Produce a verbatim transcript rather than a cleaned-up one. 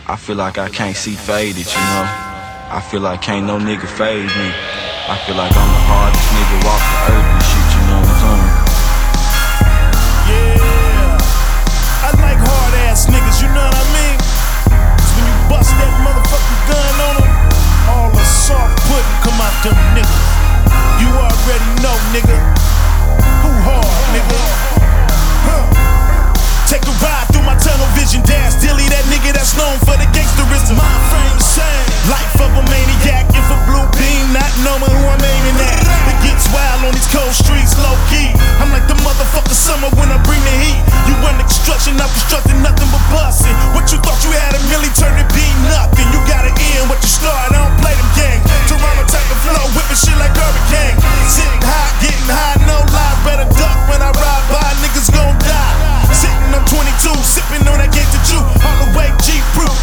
I feel like I can't see faded, you know. I feel like can't no nigga fade me. I feel like I'm the hardest nigga walk the earth.